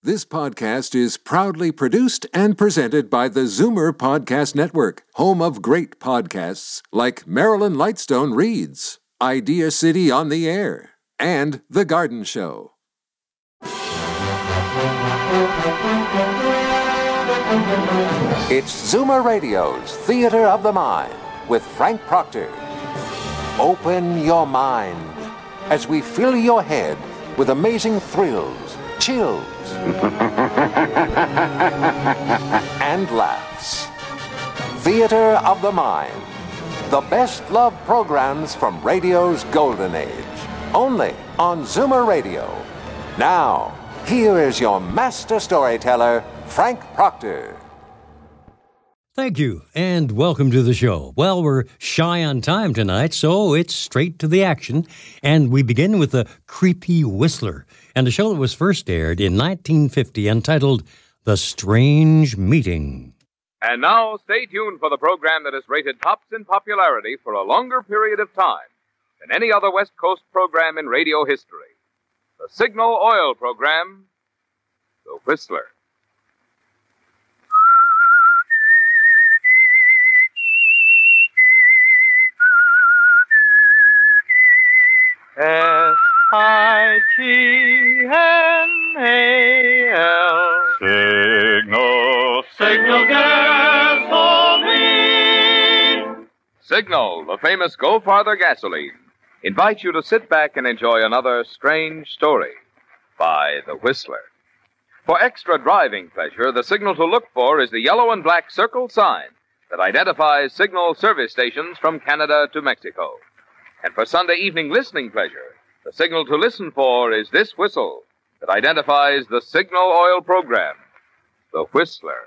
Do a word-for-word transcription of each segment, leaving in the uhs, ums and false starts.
This podcast is proudly produced and presented by the Zoomer Podcast Network, home of great podcasts like Marilyn Lightstone Reads, Idea City on the Air, and The Garden Show. It's Zoomer Radio's Theater of the Mind with Frank Proctor. Open your mind as we fill your head with amazing thrills, chills, and laughs. Theater of the Mind. The best love programs from radio's golden age. Only on Zoomer Radio. Now, here is your master storyteller, Frank Proctor. Thank you, and welcome to the show. Well, we're shy on time tonight, so it's straight to the action. And we begin with The Creepy Whistler, and a show that was first aired in nineteen fifty entitled The Strange Meeting. And now, stay tuned for the program that has rated tops in popularity for a longer period of time than any other West Coast program in radio history. The Signal Oil program, The Whistler. S I G N A L Signal, Signal Gasoline. Signal, the famous Go Farther gasoline, invites you to sit back and enjoy another strange story by The Whistler. For extra driving pleasure, the signal to look for is the yellow and black circle sign that identifies Signal service stations from Canada to Mexico. And for Sunday evening listening pleasure, the signal to listen for is this whistle that identifies the Signal Oil program, The Whistler.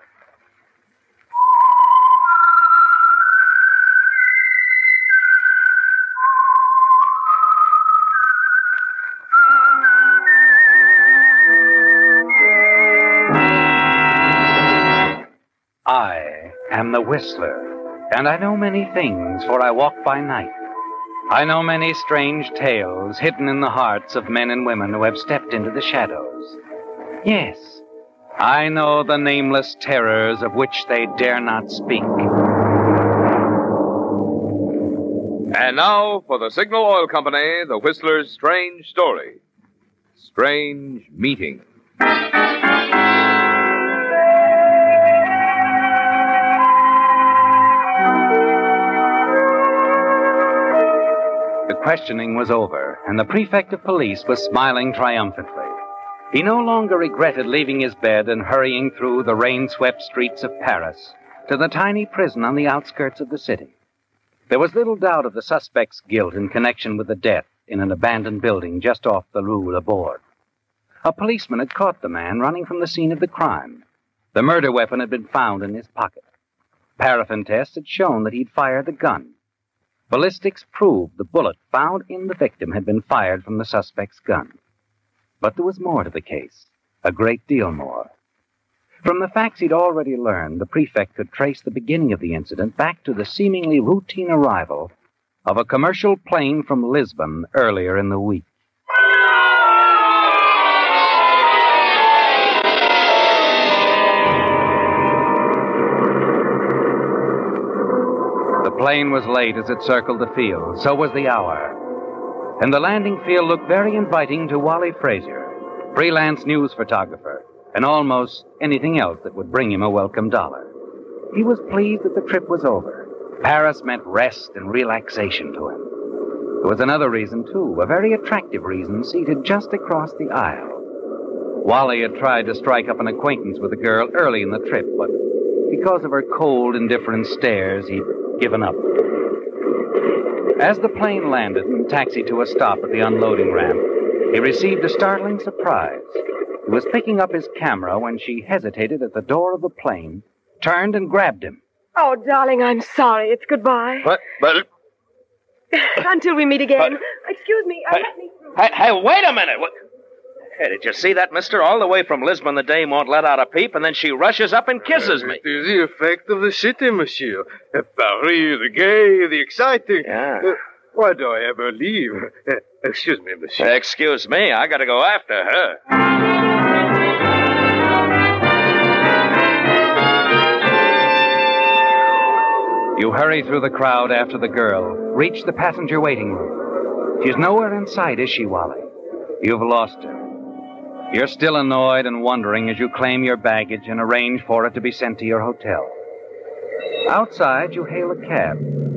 I am the Whistler, and I know many things, for I walk by night. I know many strange tales hidden in the hearts of men and women who have stepped into the shadows. Yes, I know the nameless terrors of which they dare not speak. And now, for the Signal Oil Company, The Whistler's strange story. Strange Meeting. The questioning was over, and the prefect of police was smiling triumphantly. He no longer regretted leaving his bed and hurrying through the rain-swept streets of Paris to the tiny prison on the outskirts of the city. There was little doubt of the suspect's guilt in connection with the death in an abandoned building just off the Rue Laborde. A policeman had caught the man running from the scene of the crime. The murder weapon had been found in his pocket. Paraffin tests had shown that he'd fired the gun. Ballistics proved the bullet found in the victim had been fired from the suspect's gun. But there was more to the case, a great deal more. From the facts he'd already learned, the prefect could trace the beginning of the incident back to the seemingly routine arrival of a commercial plane from Lisbon earlier in the week. The plane was late as it circled the field. So was the hour. And the landing field looked very inviting to Wally Frazier, freelance news photographer, and almost anything else that would bring him a welcome dollar. He was pleased that the trip was over. Paris meant rest and relaxation to him. There was another reason, too, a very attractive reason, seated just across the aisle. Wally had tried to strike up an acquaintance with the girl early in the trip, but because of her cold, indifferent stares, he'd given up. As the plane landed and taxied to a stop at the unloading ramp, he received a startling surprise. He was picking up his camera when she hesitated at the door of the plane, turned and grabbed him. Oh, darling, I'm sorry. It's goodbye. But, but... Until we meet again. But- Excuse me. I Hey, let me through. hey, hey, wait a minute. What? Hey, did you see that, mister? All the way from Lisbon, the dame won't let out a peep, and then she rushes up and kisses me. It is the effect of the city, monsieur. Uh, Paris, the gay, the exciting. Yeah. Uh, why do I ever leave? Uh, excuse me, monsieur. Excuse me, I gotta go after her. hurry through the crowd after the girl, reach the passenger waiting room. She's nowhere in sight, is she, Wally? You've lost her. You're still annoyed and wondering as you claim your baggage and arrange for it to be sent to your hotel. Outside, you hail a cab.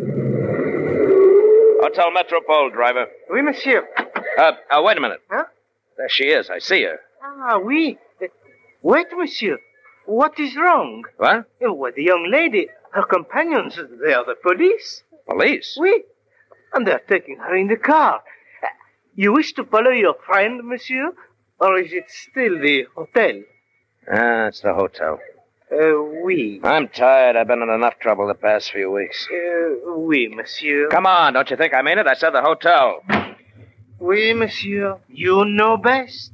Hotel Metropole, driver. Oui, monsieur. Uh, uh, wait a minute. Huh? There she is. I see her. Ah, oui. Uh, Wait, monsieur. What is wrong? What? Uh, Well, the young lady, her companions, they are the police. Police? Oui. And they're taking her in the car. Uh, You wish to follow your friend, monsieur? Or is it still the hotel? Ah, it's the hotel. Uh, oui. I'm tired. I've been in enough trouble the past few weeks. Uh, oui, monsieur. Come on, don't you think I mean it? I said the hotel. Oui, monsieur. You know best.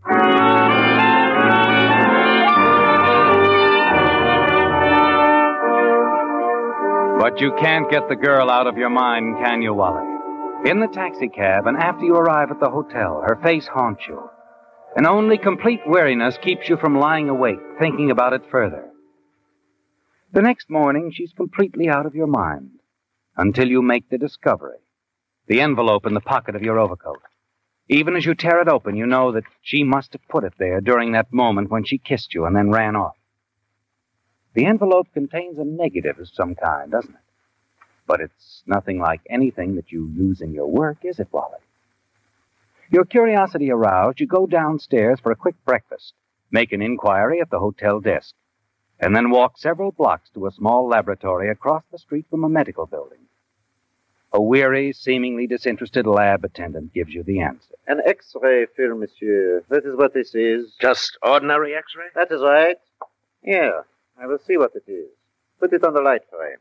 But you can't get the girl out of your mind, can you, Wally? In the taxicab, and after you arrive at the hotel, her face haunts you. And only complete weariness keeps you from lying awake, thinking about it further. The next morning, she's completely out of your mind, until you make the discovery. The envelope in the pocket of your overcoat. Even as you tear it open, you know that she must have put it there during that moment when she kissed you and then ran off. The envelope contains a negative of some kind, doesn't it? But it's nothing like anything that you use in your work, is it, Wally? Your curiosity aroused, you go downstairs for a quick breakfast, make an inquiry at the hotel desk, and then walk several blocks to a small laboratory across the street from a medical building. A weary, seemingly disinterested lab attendant gives you the answer. An X-ray film, monsieur. That is what this is. Just ordinary X-ray? That is right. Here, I will see what it is. Put it on the light frame.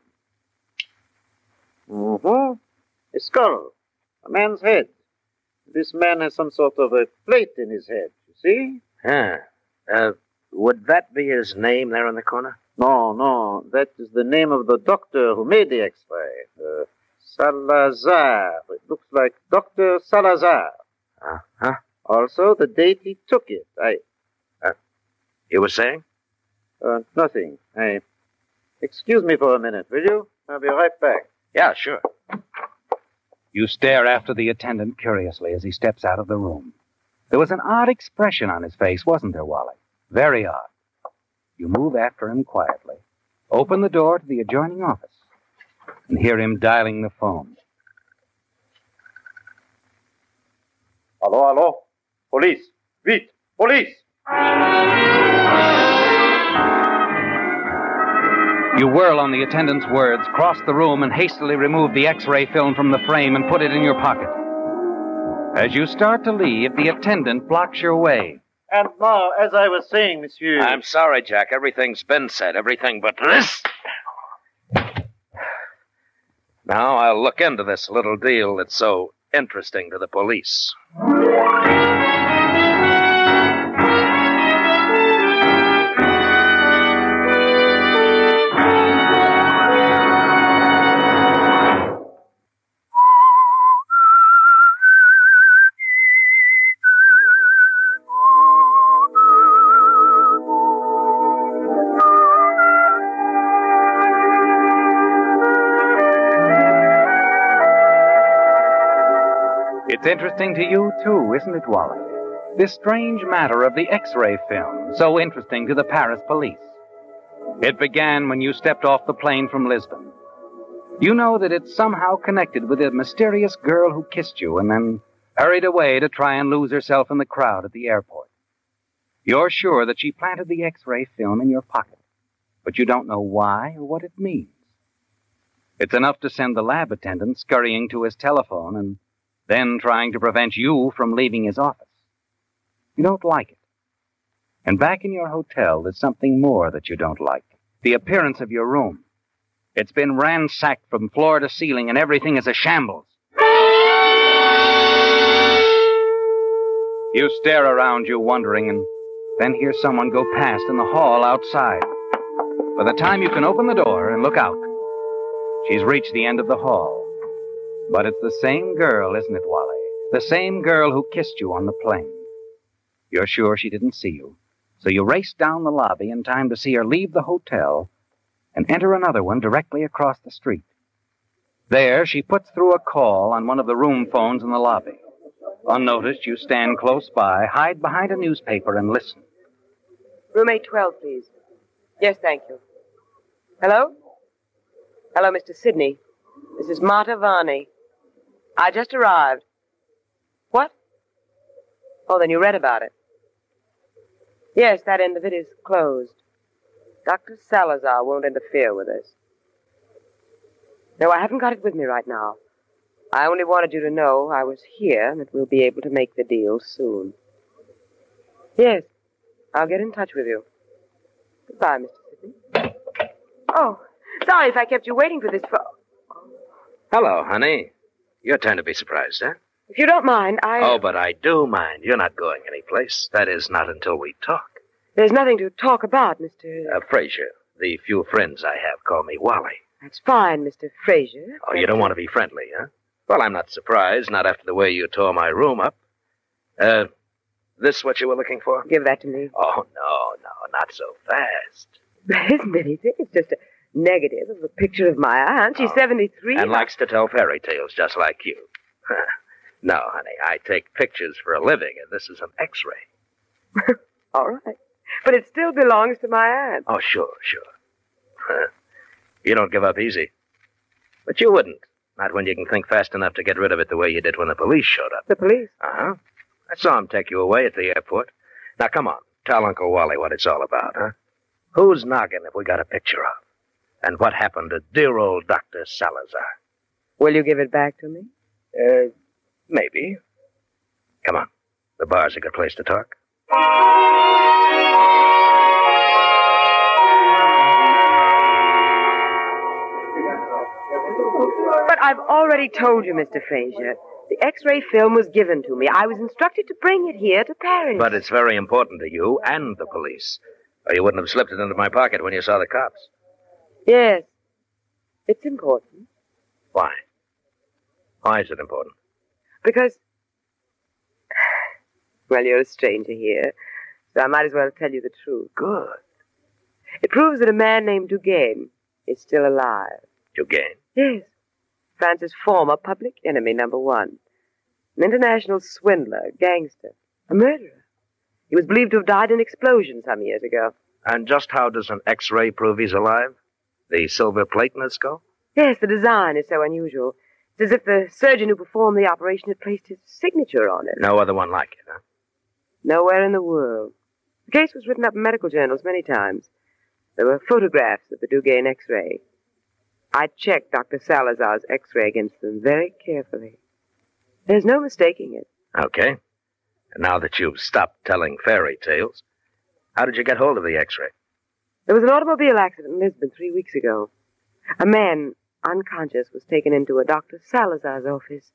Mm-hmm. A skull. A man's head. This man has some sort of a plate in his head, you see? Huh. Uh, would that be his name there in the corner? No, no. That is the name of the doctor who made the X-ray. Uh, Salazar. It looks like Doctor Salazar. Uh-huh. Also, the date he took it. I... Uh, you were saying? Uh, nothing. I... Excuse me for a minute, will you? I'll be right back. Yeah, sure. You stare after the attendant curiously as he steps out of the room. There was an odd expression on his face, wasn't there, Wally? Very odd. You move after him quietly, open the door to the adjoining office, and hear him dialing the phone. Hello, hello. Police. Vite. Police. You whirl on the attendant's words, cross the room, and hastily remove the X-ray film from the frame and put it in your pocket. As you start to leave, the attendant blocks your way. And now, as I was saying, monsieur... I'm sorry, Jack. Everything's been said. Everything but this. Now I'll look into this little deal that's so interesting to the police. It's interesting to you, too, isn't it, Wally? This strange matter of the X-ray film, so interesting to the Paris police. It began when you stepped off the plane from Lisbon. You know that it's somehow connected with a mysterious girl who kissed you and then hurried away to try and lose herself in the crowd at the airport. You're sure that she planted the X-ray film in your pocket, but you don't know why or what it means. It's enough to send the lab attendant scurrying to his telephone and then trying to prevent you from leaving his office. You don't like it. And back in your hotel, there's something more that you don't like. The appearance of your room. It's been ransacked from floor to ceiling, and everything is a shambles. You stare around you, wondering, and then hear someone go past in the hall outside. By the time you can open the door and look out, she's reached the end of the hall. But it's the same girl, isn't it, Wally? The same girl who kissed you on the plane. You're sure she didn't see you, so you race down the lobby in time to see her leave the hotel and enter another one directly across the street. There, she puts through a call on one of the room phones in the lobby. Unnoticed, you stand close by, hide behind a newspaper, and listen. Room eight twelve, please. Yes, thank you. Hello? Hello, Mister Sidney. This is Marta Varney. I just arrived. What? Oh, then you read about it. Yes, that end of it is closed. Doctor Salazar won't interfere with us. No, I haven't got it with me right now. I only wanted you to know I was here and that we'll be able to make the deal soon. Yes, I'll get in touch with you. Goodbye, Mister Sidney. Oh, sorry if I kept you waiting for this. For... Hello, honey. Your turn to be surprised, huh? If you don't mind, I... Oh, but I do mind. You're not going anyplace. That is, not until we talk. There's nothing to talk about, Mister... Uh, Fraser. The few friends I have call me Wally. That's fine, Mister Fraser. Oh, you don't want to be friendly, huh? Well, I'm not surprised, not after the way you tore my room up. Uh, this what you were looking for? Give that to me. Oh, no, no, not so fast. There isn't anything. It's just a negative of a picture of my aunt. She's oh. seventy-three. And likes to tell fairy tales just like you. No, honey, I take pictures for a living, and this is an X-ray. All right. But it still belongs to my aunt. Oh, sure, sure. You don't give up easy. But you wouldn't. Not when you can think fast enough to get rid of it the way you did when the police showed up. The police? Uh-huh. I saw him take you away at the airport. Now, come on. Tell Uncle Wally what it's all about, huh? Who's noggin if we got a picture of? And what happened to dear old Doctor Salazar? Will you give it back to me? Uh, maybe. Come on. The bar's a good place to talk. But I've already told you, Mister Fraser. The X-ray film was given to me. I was instructed to bring it here to Paris. But it's very important to you and the police. Or you wouldn't have slipped it into my pocket when you saw the cops. Yes. It's important. Why? Why is it important? Because... Well, you're a stranger here, so I might as well tell you the truth. Good. It proves that a man named Dugain is still alive. Dugain? Yes. France's former public enemy number one. An international swindler, gangster, a murderer. He was believed to have died in an explosion some years ago. And just how does an X-ray prove he's alive? The silver plate in his skull? Yes, the design is so unusual. It's as if the surgeon who performed the operation had placed his signature on it. No other one like it, huh? Nowhere in the world. The case was written up in medical journals many times. There were photographs of the Dugain X-ray. I checked Doctor Salazar's X-ray against them very carefully. There's no mistaking it. Okay. And now that you've stopped telling fairy tales, how did you get hold of the X-ray? There was an automobile accident in Lisbon three weeks ago. A man, unconscious, was taken into a Doctor Salazar's office.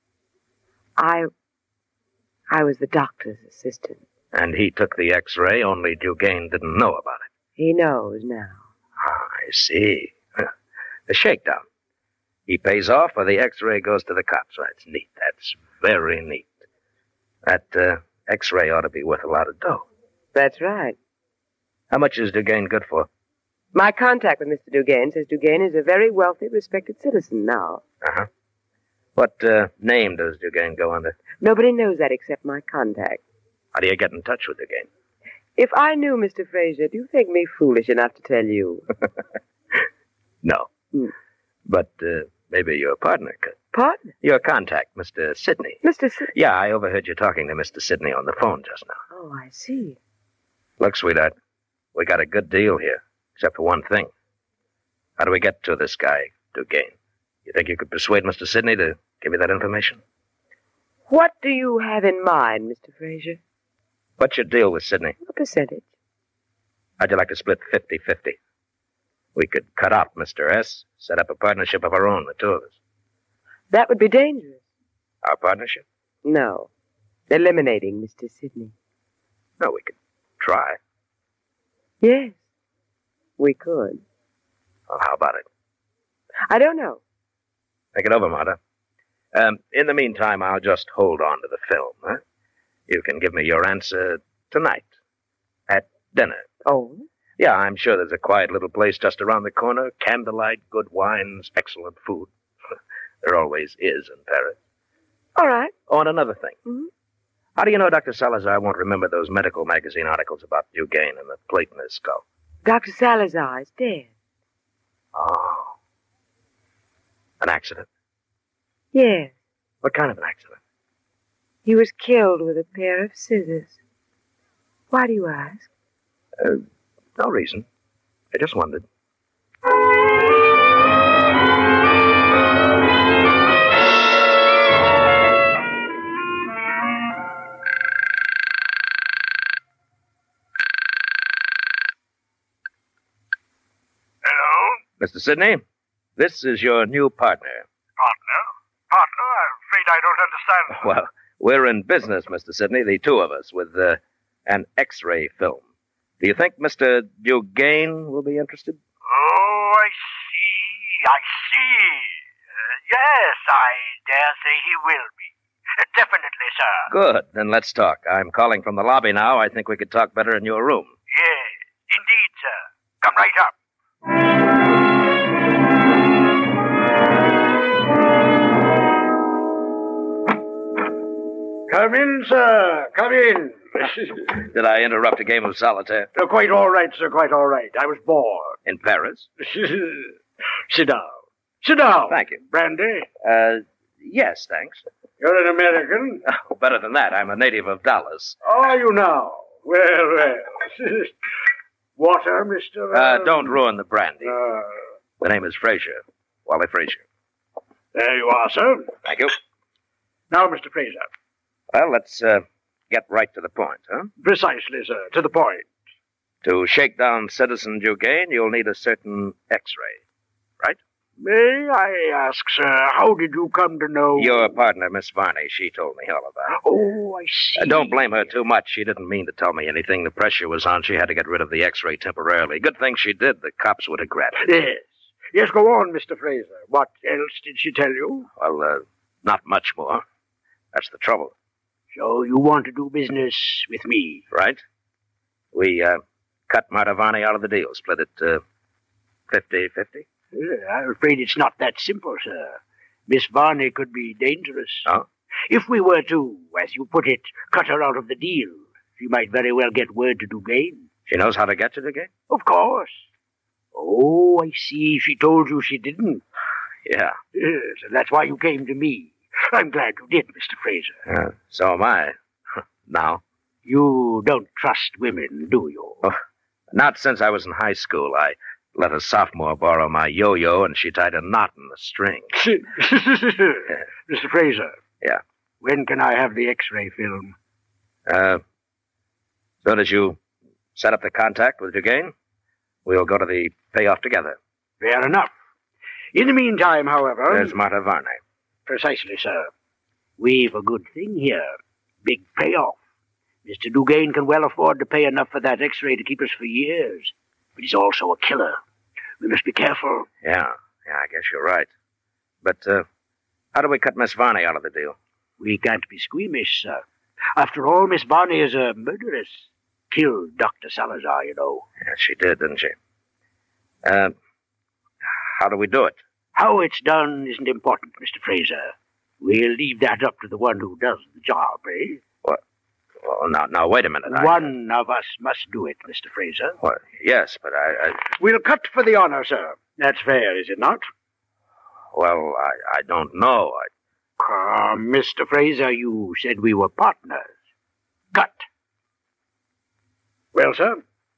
I... I was the doctor's assistant. And he took the X-ray, only Dugain didn't know about it. He knows now. Ah, I see. The shakedown. He pays off, or the X-ray goes to the cops. That's neat. That's very neat. That uh, X-ray ought to be worth a lot of dough. That's right. How much is Dugain good for? My contact with Mister Dugain says Dugain is a very wealthy, respected citizen now. Uh-huh. What uh, name does Dugain go under? Nobody knows that except my contact. How do you get in touch with Dugain? If I knew, Mister Fraser, do you think me foolish enough to tell you? No. Hmm. But uh, maybe your partner could. Partner? Your contact, Mister Sidney. Mister Sidney? Yeah, I overheard you talking to Mister Sidney on the phone just now. Oh, I see. Look, sweetheart, we got a good deal here, except for one thing. How do we get to this guy, Dugain? You think you could persuade Mister Sidney to give you that information? What do you have in mind, Mister Fraser? What's your deal with Sidney? A percentage. How'd you like to split fifty-fifty? We could cut out Mister S, set up a partnership of our own, the two of us. That would be dangerous. Our partnership? No. Eliminating Mister Sidney. No, we could try. Yes, we could. Well, how about it? I don't know. Think it over, Marta. Um, in the meantime, I'll just hold on to the film, huh? You can give me your answer tonight. At dinner. Oh? Yeah, I'm sure there's a quiet little place just around the corner. Candlelight, good wines, excellent food. There always is in Paris. All right. Oh, and another thing. Mhm. How do you know Doctor Salazar won't remember those medical magazine articles about Dugain and the plate in his skull? Doctor Salazar is dead. Oh. An accident? Yes. What kind of an accident? He was killed with a pair of scissors. Why do you ask? Uh, no reason. I just wondered. Hello? Mister Sidney, this is your new partner. Partner? Partner? I'm afraid I don't understand. Well, we're in business, Mister Sidney, the two of us, with uh, an X-ray film. Do you think Mister Dugain will be interested? Oh, I see. I see. Uh, yes, I dare say he will be. Uh, definitely, sir. Good. Then let's talk. I'm calling from the lobby now. I think we could talk better in your room. Yes, indeed, sir. Come right up. Come in, sir. Come in. Did I interrupt a game of solitaire? Uh, quite all right, sir. Quite all right. I was bored. In Paris? Sit down. Sit down. Thank you. Brandy? Uh, yes, thanks. You're an American? Oh, better than that. I'm a native of Dallas. Are you now? Well, well. Water, Mister Uh, don't ruin the brandy. Uh, The name is Fraser. Wally Fraser. there you are, sir. Thank you. Now, Mister Fraser. Well, let's uh, get right to the point, huh? Precisely, sir. To the point. To shake down Citizen Dugain, you'll need a certain X-ray, right? May I ask, sir, how did you come to know... Your partner, Miss Varney, she told me all about it. Oh, I see. Uh, don't blame her too much. She didn't mean to tell me anything. The pressure was on. She had to get rid of the X-ray temporarily. Good thing she did. The cops would have grabbed it. Yes. Yes, go on, Mister Fraser. What else did she tell you? Well, uh, not much more. That's the trouble. So you want to do business with me? Right? We, uh, cut Marta Varney out of the deal. Split it, uh, fifty-fifty. Uh, I'm afraid it's not that simple, sir. Miss Varney could be dangerous. Oh? If we were to, as you put it, cut her out of the deal, she might very well get word to Dugain. She knows how to get to Dugain? Of course. Oh, I see. She told you she didn't. Yeah. Yes, and that's why you came to me. I'm glad you did, Mister Fraser. Uh, so am I. Now? You don't trust women, do you? Oh, not since I was in high school. I let a sophomore borrow my yo-yo, and she tied a knot in the string. Mister Fraser. Yeah? When can I have the X-ray film? Uh, as soon as you set up the contact with Dugain, we'll go to the payoff together. Fair enough. In the meantime, however... There's Marta Varney. Precisely, sir. We've a good thing here. Big payoff. Mister Dugain can well afford to pay enough for that X-ray to keep us for years. But he's also a killer. We must be careful. Yeah, yeah, I guess you're right. But, uh, how do we cut Miss Varney out of the deal? We can't be squeamish, sir. After all, Miss Varney is a murderess. Killed Doctor Salazar, you know. Yeah, she did, didn't she? Uh, how do we do it? How it's done isn't important, Mister Fraser. We'll leave that up to the one who does the job, eh? What? Well, now, now, wait a minute. One I... of us must do it, Mister Fraser. Well, yes, but I, I... We'll cut for the honor, sir. That's fair, is it not? Well, I, I don't know. I... Uh, Mister Fraser, you said we were partners. Cut. Well, sir?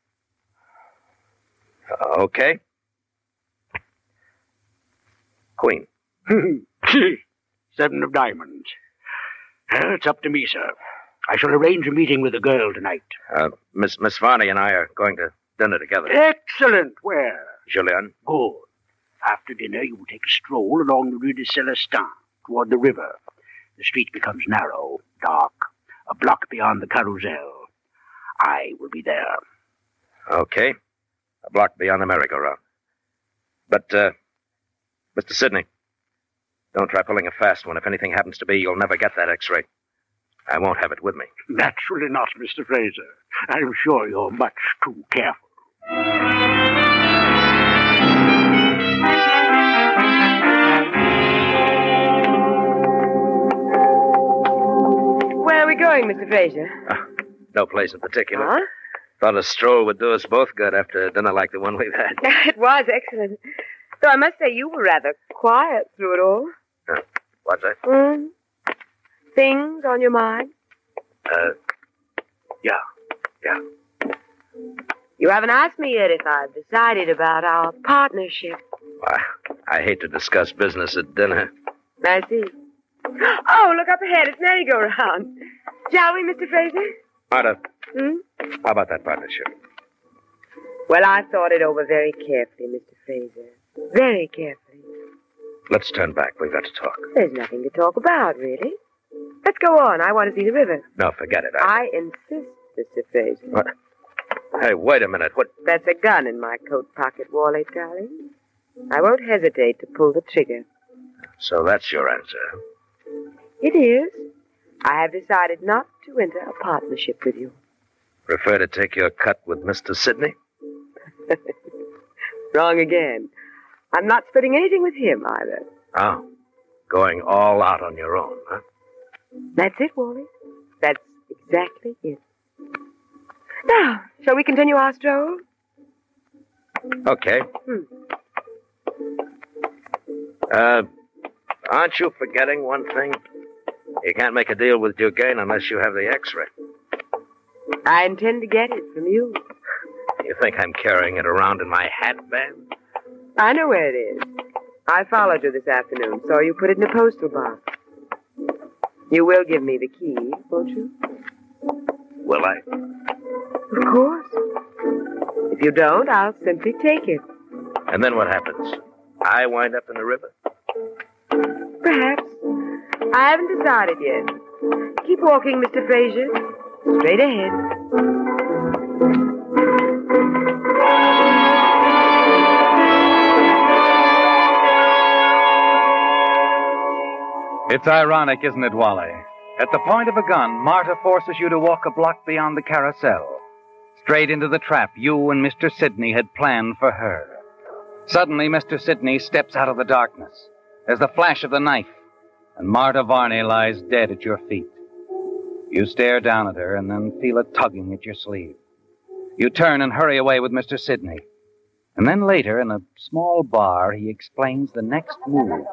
Uh, okay. Queen. Seven of diamonds. Uh, it's up to me, sir. I shall arrange a meeting with the girl tonight. Uh, Miss Miss Varney and I are going to dinner together. Excellent. Where? Julian. Good. After dinner, you will take a stroll along the Rue de Celestin toward the river. The street becomes narrow, dark, a block beyond the Carousel. I will be there. Okay. A block beyond the merry-go-round. But, uh, Mister Sidney, don't try pulling a fast one. If anything happens to me, you'll never get that X-ray. I won't have it with me. Naturally not, Mister Fraser. I'm sure you're much too careful. going, Mister Fraser? Uh, no place in particular. Huh? Thought a stroll would do us both good after a dinner like the one we've had. It was excellent. Though I must say you were rather quiet through it all. Uh, what's that? Hmm? Things on your mind? Uh, yeah, yeah. You haven't asked me yet if I've decided about our partnership. I, I hate to discuss business at dinner. I see. Oh, look up ahead. It's merry-go-round. Shall we, Mister Fraser? Marta, Hmm? how about that partnership? Well, I've thought it over very carefully, Mister Fraser. Very carefully. Let's turn back. We've got to talk. There's nothing to talk about, really. Let's go on. I want to see the river. No, forget it. I... I insist, Mister Fraser. What? Hey, wait a minute. What? That's a gun in my coat pocket, Wally, darling. I won't hesitate to pull the trigger. So that's your answer. It is. I have decided not to enter a partnership with you. Prefer to take your cut with Mister Sidney? Wrong again. I'm not splitting anything with him, either. Oh. Going all out on your own, huh? That's it, Wally. That's exactly it. Now, shall we continue our stroll? Okay. Hmm. Uh, aren't you forgetting one thing? You can't make a deal with Dugain unless you have the X-ray. I intend to get it from you. You think I'm carrying it around in my hat band? I know where it is. I followed you this afternoon, so you put it in a postal box. You will give me the key, won't you? Will I? Of course. If you don't, I'll simply take it. And then what happens? I wind up in the river? Perhaps. I haven't decided yet. Keep walking, Mister Fraser. Straight ahead. It's ironic, isn't it, Wally? At the point of a gun, Marta forces you to walk a block beyond the carousel, straight into the trap you and Mister Sidney had planned for her. Suddenly, Mister Sidney steps out of the darkness. There's the flash of the knife, and Marta Varney lies dead at your feet. You stare down at her and then feel a tugging at your sleeve. You turn and hurry away with Mister Sidney. And then later, in a small bar, he explains the next move.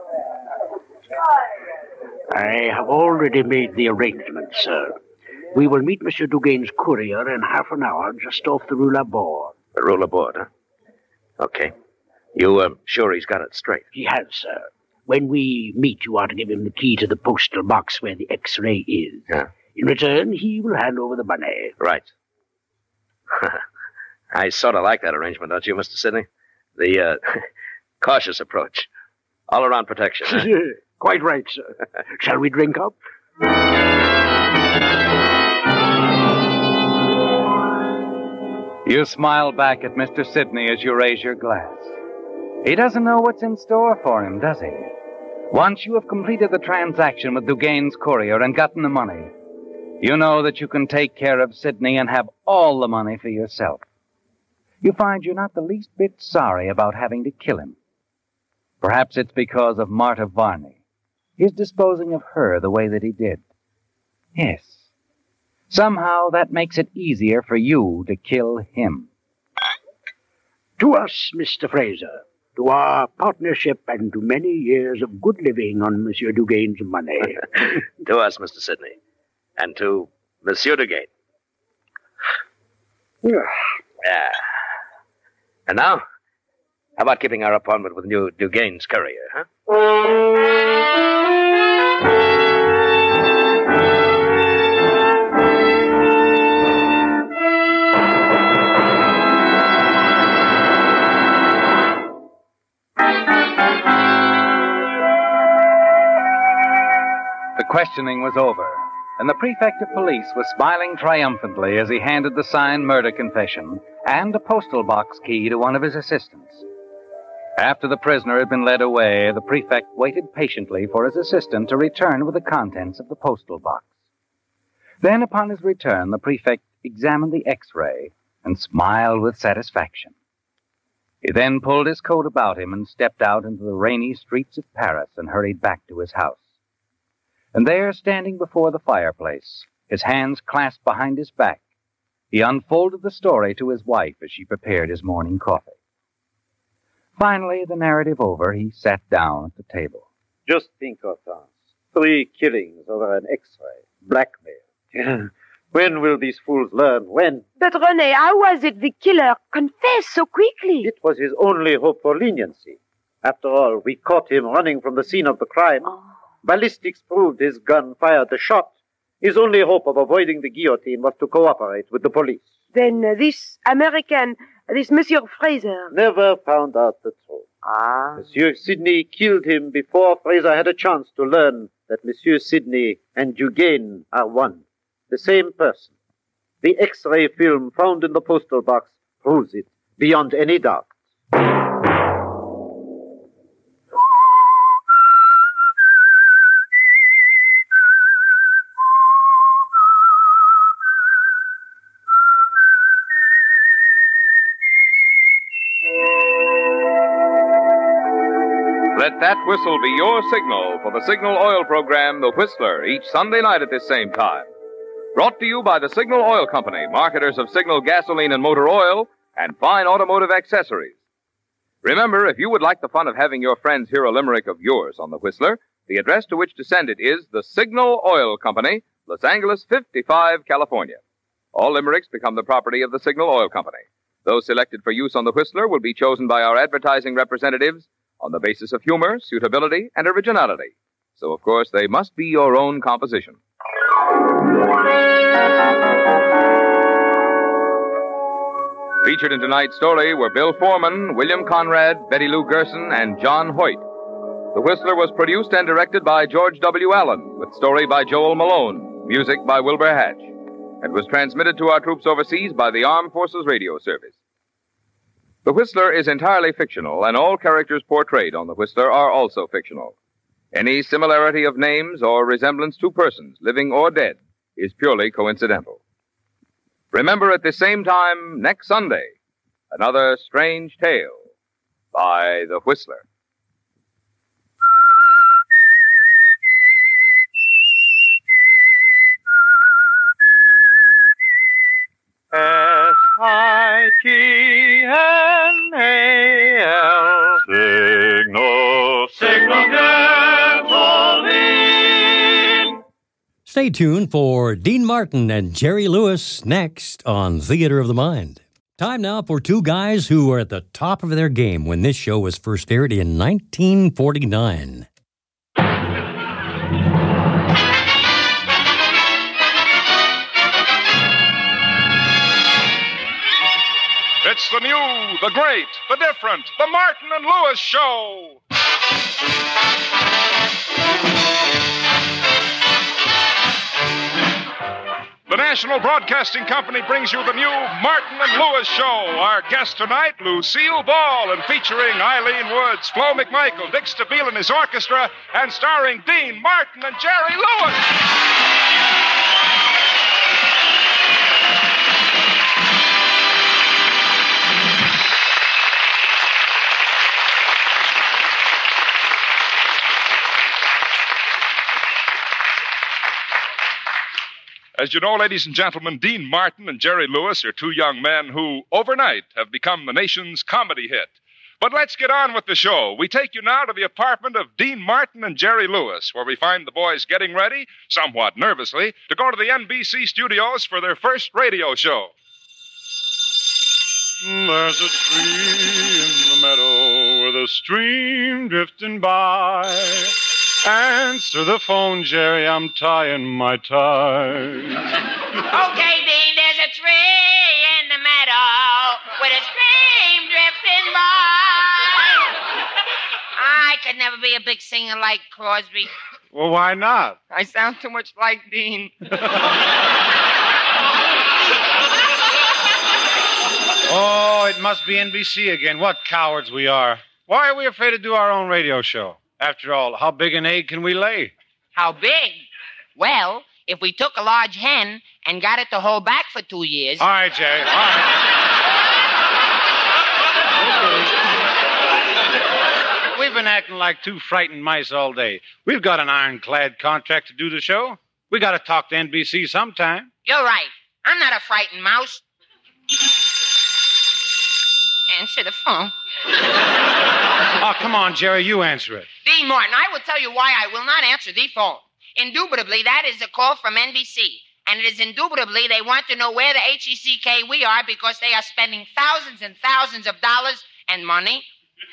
I have already made the arrangements, sir. We will meet Monsieur Dugain's courier in half an hour just off the Rue Laborde. The Rue Laborde, huh? Okay. You, uh, sure he's got it straight? He has, sir. When we meet, you are to give him the key to the postal box where the X-ray is. Yeah. In return, he will hand over the money. Right. I sort of like that arrangement, don't you, Mister Sidney? The, uh, cautious approach. All-around protection, huh? Quite right, sir. Shall we drink up? You smile back at Mister Sidney as you raise your glass. He doesn't know what's in store for him, does he? Once you have completed the transaction with Dugain's courier and gotten the money, you know that you can take care of Sidney and have all the money for yourself. You find you're not the least bit sorry about having to kill him. Perhaps it's because of Marta Varney, his disposing of her the way that he did. Yes. Somehow that makes it easier for you to kill him. To us, Mister Fraser. To our partnership and to many years of good living on Monsieur Dugain's money. To us, Mister Sidney. And to Monsieur Dugain. Yeah. And now, how about keeping our appointment with new Dugain's courier, huh? The questioning was over, and the prefect of police was smiling triumphantly as he handed the signed murder confession and a postal box key to one of his assistants. After the prisoner had been led away, the prefect waited patiently for his assistant to return with the contents of the postal box. Then, upon his return, the prefect examined the X-ray and smiled with satisfaction. He then pulled his coat about him and stepped out into the rainy streets of Paris and hurried back to his house. And there, standing before the fireplace, his hands clasped behind his back. He unfolded the story to his wife as she prepared his morning coffee. Finally, the narrative over, he sat down at the table. Just think, Hortense. Three killings over an X-ray. Blackmail. When will these fools learn? When? But, René, how was it the killer confessed so quickly? It was his only hope for leniency. After all, we caught him running from the scene of the crime. Oh. Ballistics proved his gun fired the shot. His only hope of avoiding the guillotine was to cooperate with the police. Then uh, this American, this Monsieur Fraser... Never found out the truth. Ah. Monsieur Sidney killed him before Fraser had a chance to learn that Monsieur Sidney and Dugain are one. The same person. The X-ray film found in the postal box proves it beyond any doubt. Let that whistle be your signal for the Signal Oil program, The Whistler, each Sunday night at this same time. Brought to you by the Signal Oil Company, marketers of Signal gasoline and motor oil and fine automotive accessories. Remember, if you would like the fun of having your friends hear a limerick of yours on The Whistler, the address to which to send it is the Signal Oil Company, Los Angeles fifty-five, California. All limericks become the property of the Signal Oil Company. Those selected for use on The Whistler will be chosen by our advertising representatives on the basis of humor, suitability, and originality. So, of course, they must be your own composition. Featured in tonight's story were Bill Foreman, William Conrad, Betty Lou Gerson, and John Hoyt. The Whistler was produced and directed by George W. Allen, with story by Joel Malone, music by Wilbur Hatch, and was transmitted to our troops overseas by the Armed Forces Radio Service. The Whistler is entirely fictional, and all characters portrayed on The Whistler are also fictional. Any similarity of names or resemblance to persons, living or dead, is purely coincidental. Remember at the same time next Sunday, another strange tale by The Whistler. S I G N A L Signal, Signal Gasoline. Stay tuned for Dean Martin and Jerry Lewis next on Theater of the Mind. Time now for two guys who were at the top of their game when this show was first aired in nineteen forty-nine. It's the new, the great, the different, the Martin and Lewis Show. The National Broadcasting Company brings you the new Martin and Lewis Show. Our guest tonight, Lucille Ball, and featuring Eileen Woods, Flo McMichael, Dick Stabile and his orchestra, and starring Dean Martin and Jerry Lewis. As you know, ladies and gentlemen, Dean Martin and Jerry Lewis are two young men who, overnight, have become the nation's comedy hit. But let's get on with the show. We take you now to the apartment of Dean Martin and Jerry Lewis, where we find the boys getting ready, somewhat nervously, to go to the N B C studios for their first radio show. There's a tree in the meadow with a stream drifting by. Answer the phone, Jerry, I'm tying my tie. Okay, Dean, there's a tree in the meadow with a stream drifting by. I could never be a big singer like Crosby. Well, why not? I sound too much like Dean. Oh, it must be N B C again. What cowards we are. Why are we afraid to do our own radio show? After all, how big an egg can we lay? How big? Well, if we took a large hen and got it to hold back for two years... All right, Jerry, all right. Okay. We've been acting like two frightened mice all day. We've got an ironclad contract to do the show. We got to talk to N B C sometime. You're right. I'm not a frightened mouse. Answer the phone. Oh, come on, Jerry, you answer it. Dean Martin, I will tell you why I will not answer the phone. Indubitably, that is a call from N B C. And it is indubitably they want to know where the H E C K we are because they are spending thousands and thousands of dollars and money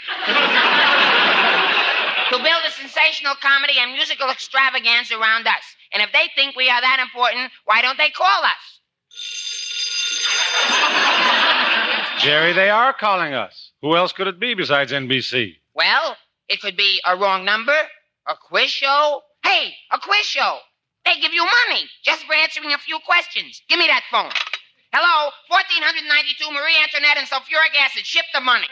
to build a sensational comedy and musical extravaganza around us. And if they think we are that important, why don't they call us? Jerry, they are calling us. Who else could it be besides N B C? Well, it could be a wrong number, a quiz show. Hey, a quiz show. They give you money just for answering a few questions. Give me that phone. Hello, fourteen ninety-two Marie Antoinette and sulfuric acid. Ship the money.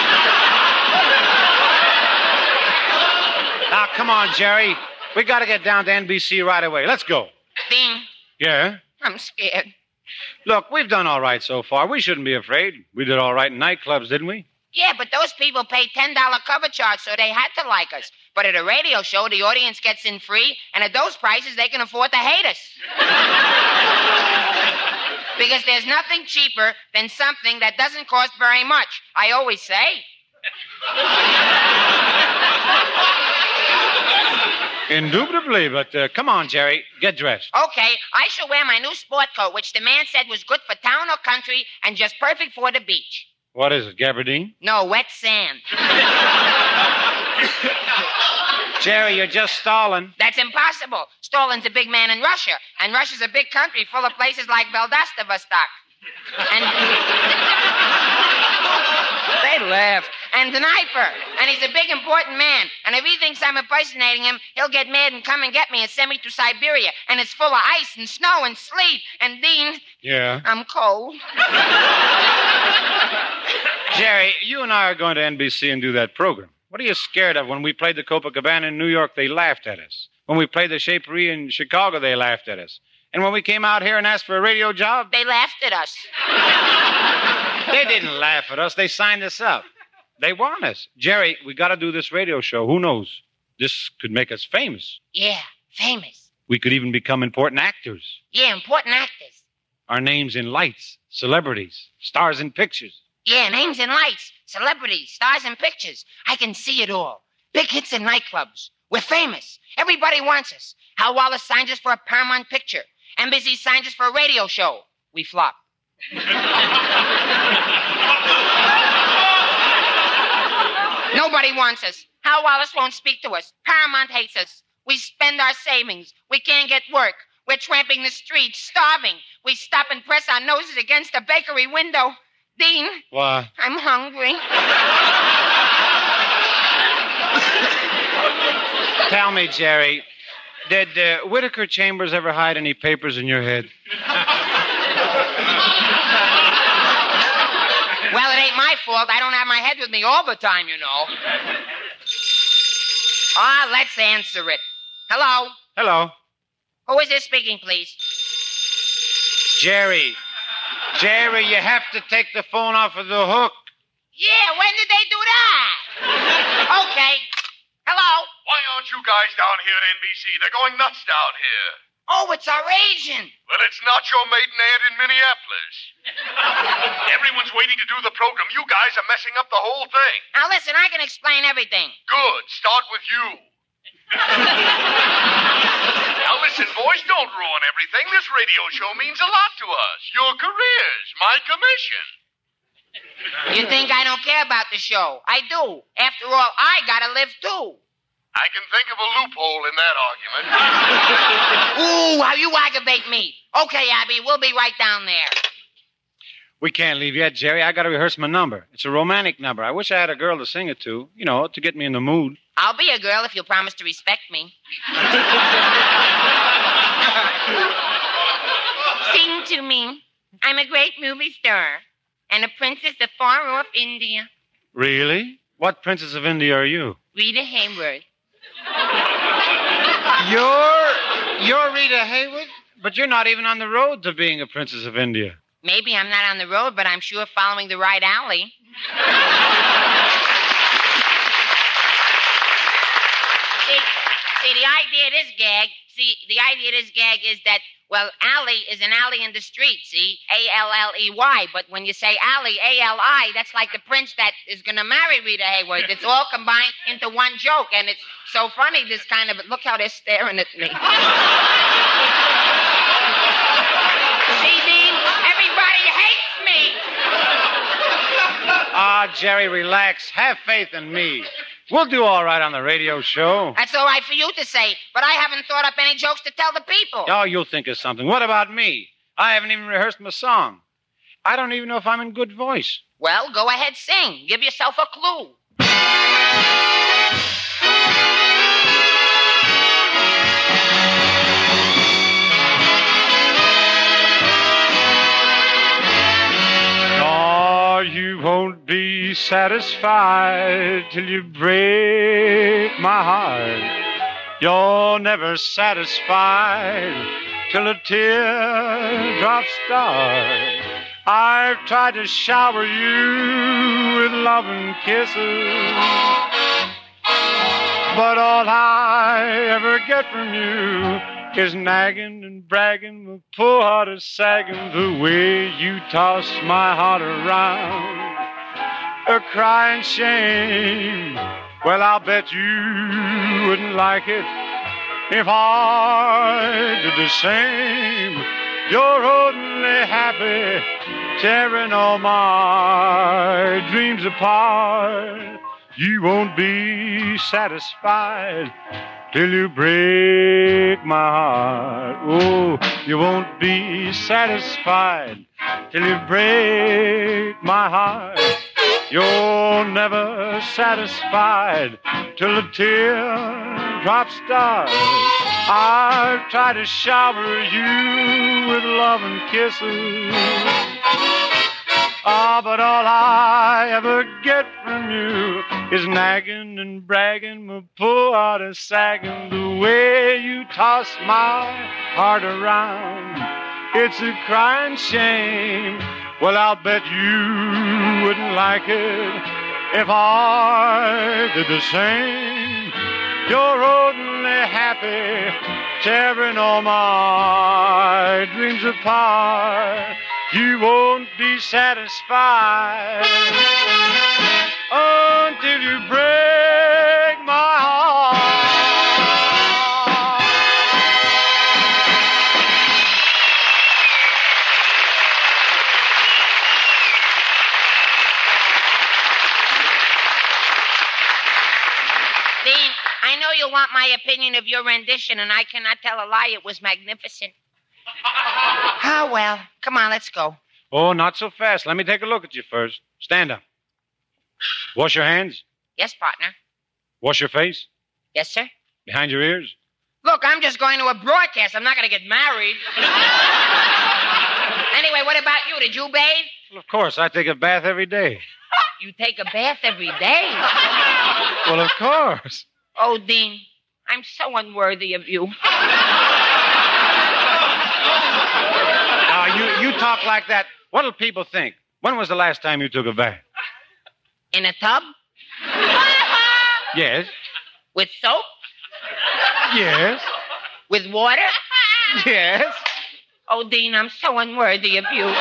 Now, come on, Jerry. We got to get down to N B C right away. Let's go. Dean, Yeah? I'm scared. Look, we've done all right so far. We shouldn't be afraid. We did all right in nightclubs, didn't we? Yeah, but those people paid ten dollars cover charge, so they had to like us. But at a radio show, the audience gets in free, and at those prices, they can afford to hate us. Because there's nothing cheaper than something that doesn't cost very much, I always say. Indubitably, but uh, come on, Jerry. Get dressed. Okay, I shall wear my new sport coat, which the man said was good for town or country and just perfect for the beach. What is it, gabardine? No, wet sand. Jerry, you're just stalling. That's impossible. Stalin's a big man in Russia, and Russia's a big country full of places like Vladivostok. And they laugh. And Dnieper. And he's a big, important man. And if he thinks I'm impersonating him, he'll get mad and come and get me and send me to Siberia. And it's full of ice and snow and sleet. And Dean, Yeah? I'm cold. Jerry, you and I are going to N B C and do that program. What are you scared of? When we played the Copacabana in New York, they laughed at us. When we played the Shapery in Chicago, they laughed at us. And when we came out here and asked for a radio job, They laughed at us. they didn't laugh at us. They signed us up. They want us. Jerry, we got to do this radio show. Who knows? This could make us famous. Yeah, famous. We could even become important actors. Yeah, important actors. Our names in lights, celebrities, stars in pictures. Yeah, names in lights, celebrities, stars in pictures. I can see it all. Big hits in nightclubs. We're famous. Everybody wants us. Hal Wallace signed us for a Paramount picture. N B C signed us for a radio show. We flop. Nobody wants us. Hal Wallace won't speak to us. Paramount hates us. We spend our savings. We can't get work. We're tramping the streets, starving. We stop and press our noses against a bakery window. Dean, What? I'm hungry. Tell me, Jerry, did uh, Whittaker Chambers ever hide any papers in your head? Well, it ain't my fault. I don't have my head with me all the time, you know. Ah, let's answer it. Hello? Hello. Who is this speaking, please? Jerry. Jerry, you have to take the phone off of the hook. Yeah, when did they do that? Okay. Hello? Why aren't you guys down here at N B C? They're going nuts down here. Oh, it's our agent. Well, it's not your maiden aunt in Minneapolis. Everyone's waiting to do the program. You guys are messing up the whole thing. Now, listen, I can explain everything. Good. Start with you. Now, listen, boys, don't ruin everything. This radio show means a lot to us. Your careers, my commission. You think I don't care about the show? I do. After all, I gotta live, too. I can think of a loophole in that argument. Ooh, how you aggravate me. Okay, Abby, we'll be right down there. We can't leave yet, Jerry. I got to rehearse my number. It's a romantic number. I wish I had a girl to sing it to, you know, to get me in the mood. I'll be a girl if you'll promise to respect me. Sing to me. I'm a great movie star and a princess of far-off India. Really? What princess of India are you? Rita Hayworth. You're... You're Rita Hayworth? But you're not even on the road to being a princess of India. Maybe I'm not on the road, but I'm sure following the right alley. See, see, the idea of this gag, see, the idea of this gag is that, well, alley is an alley in the street, see? A L L E Y. But when you say alley, A L I, that's like the prince that is going to marry Rita Hayworth. It's all combined into one joke, and it's so funny, this kind of, look how they're staring at me. See, Dean? Everybody hates me. Ah, Jerry, relax. Have faith in me. We'll do all right on the radio show. That's all right for you to say, but I haven't thought up any jokes to tell the people. Oh, you'll think of something. What about me? I haven't even rehearsed my song. I don't even know if I'm in good voice. Well, go ahead, sing. Give yourself a clue. You won't be satisfied till you break my heart. You're never satisfied till a teardrop start. I've tried to shower you with love and kisses, but all I ever get from you is nagging and bragging, my poor heart is sagging the way you toss my heart around. A crying shame, well, I'll bet you wouldn't like it if I did the same. You're only happy, tearing all my dreams apart. You won't be satisfied till you break my heart. Oh, you won't be satisfied till you break my heart. You're never satisfied till the teardrop starts. I've tried to shower you with love and kisses, ah, but all I ever get from you is nagging and bragging, my poor heart is sagging the way you toss my heart around. It's a crying shame, well, I'll bet you wouldn't like it if I did the same. You're only happy, tearing all my dreams apart. You won't be satisfied until you break my heart. Dean, I know you want my opinion of your rendition, and I cannot tell a lie. It was magnificent. Ah, well. Come on, let's go. Oh, not so fast. Let me take a look at you first. Stand up. Wash your hands. Yes, partner. Wash your face. Yes, sir. Behind your ears. Look, I'm just going to a broadcast. I'm not going to get married. Anyway, what about you? Did you bathe? Well, of course. I take a bath every day. You take a bath every day? Well, of course. Oh, Dean, I'm so unworthy of you. Now, you, you talk like that. What'll people think? When was the last time you took a bath? In a tub? Yes. With soap? Yes. With water? Yes. Oh, Dean, I'm so unworthy of you.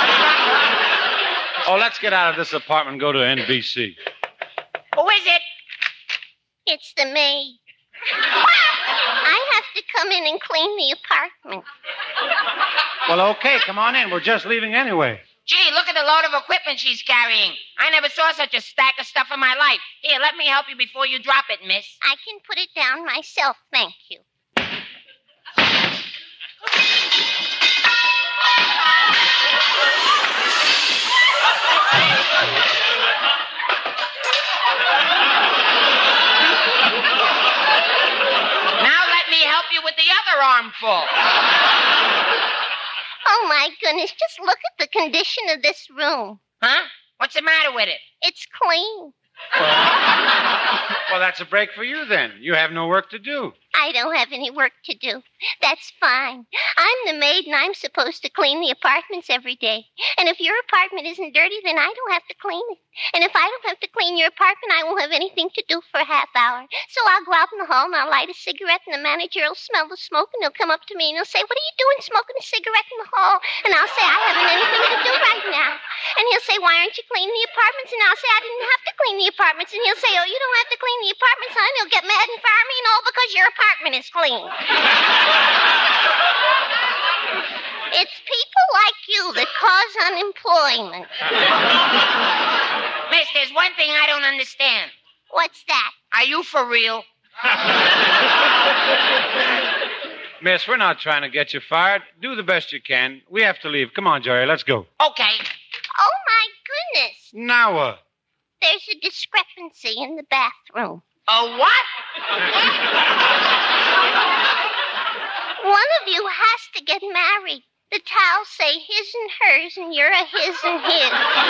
Oh, let's get out of this apartment and go to N B C. Who is it? It's the maid. I have to come in and clean the apartment. Well, okay, come on in. We're just leaving anyway. Gee, look at the load of equipment she's carrying. I never saw such a stack of stuff in my life. Here, let me help you before you drop it, miss. I can put it down myself, thank you. Now let me help you with the other armful. Oh, my goodness, just look at the condition of this room. Huh? What's the matter with it? It's clean. Well, that's a break for you then. You have no work to do. I don't have any work to do. That's fine. I'm the maid, and I'm supposed to clean the apartments every day. And if your apartment isn't dirty, then I don't have to clean it. And if I don't have to clean clean your apartment, I won't have anything to do for a half hour. So I'll go out in the hall and I'll light a cigarette, and the manager will smell the smoke, and he'll come up to me and he'll say, "What are you doing smoking a cigarette in the hall?" And I'll say, "I haven't anything to do right now." And he'll say, "Why aren't you cleaning the apartments?" And I'll say, "I didn't have to clean the apartments." And he'll say, "Oh, you don't have to clean the apartments, huh?" And he'll get mad and fire me, and all because your apartment is clean. It's people like you that cause unemployment. Miss, there's one thing I don't understand. What's that? Are you for real? Miss, we're not trying to get you fired. Do the best you can. We have to leave. Come on, Jerry, let's go. Okay. Oh, my goodness. Now what? There's a discrepancy in the bathroom. A what? One of you has to get married. The towels say his and hers, and you're a his and his.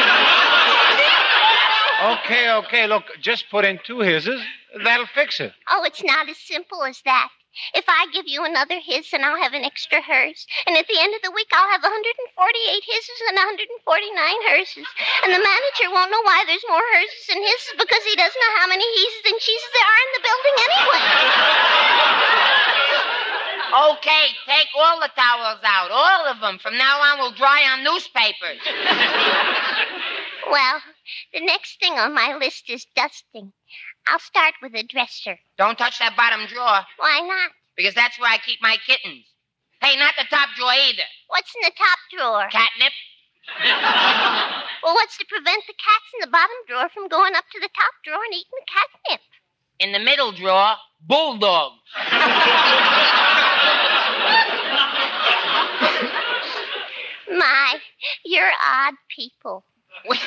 Okay, okay, look, just put in two hises. That'll fix it. Oh, it's not as simple as that. If I give you another his, then I'll have an extra hers. And at the end of the week, I'll have one hundred forty-eight hises and one hundred forty-nine herses. And the manager won't know why there's more herses than hises because he doesn't know how many he's and she's there are in the building anyway. Okay, take all the towels out, all of them. From now on, we'll dry on newspapers. Well, the next thing on my list is dusting. I'll start with the dresser. Don't touch that bottom drawer. Why not? Because that's where I keep my kittens. Hey, not the top drawer either. What's in the top drawer? Catnip. Well, what's to prevent the cats in the bottom drawer from going up to the top drawer and eating the catnip? In the middle drawer, bulldogs. My, you're odd people. We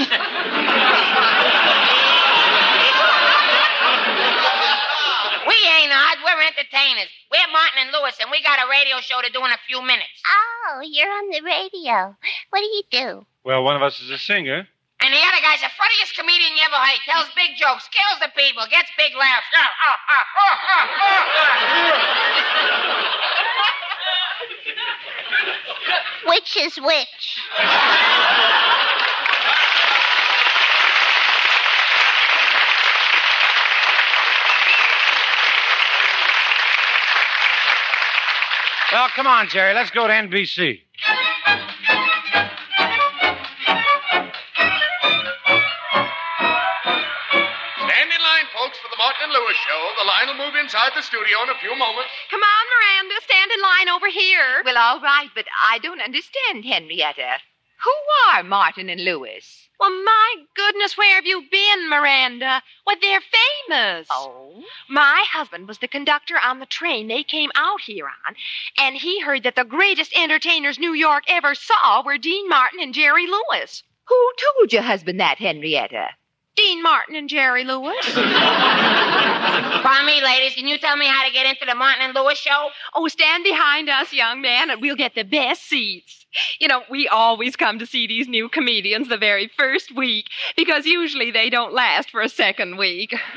ain't odd. We're entertainers. We're Martin and Lewis, and we got a radio show to do in a few minutes. Oh, you're on the radio. What do you do? Well, one of us is a singer. And the other guy's the funniest comedian you ever heard. Tells big jokes, kills the people, gets big laughs. Ah, ah, ah, ah, ah, ah. Which is which? Well, come on, Jerry. Let's go to N B C. For the Martin and Lewis show. The line will move inside the studio in a few moments. Come on, Miranda. Stand in line over here. Well, all right, but I don't understand, Henrietta. Who are Martin and Lewis? Well, my goodness, where have you been, Miranda? Well, they're famous. Oh? My husband was the conductor on the train they came out here on, and he heard that the greatest entertainers New York ever saw were Dean Martin and Jerry Lewis. Who told your husband that, Henrietta? Dean Martin and Jerry Lewis. Pardon me, ladies. Can you tell me how to get into the Martin and Lewis show? Oh, stand behind us, young man, and we'll get the best seats. You know, we always come to see these new comedians the very first week, because usually they don't last for a second week. They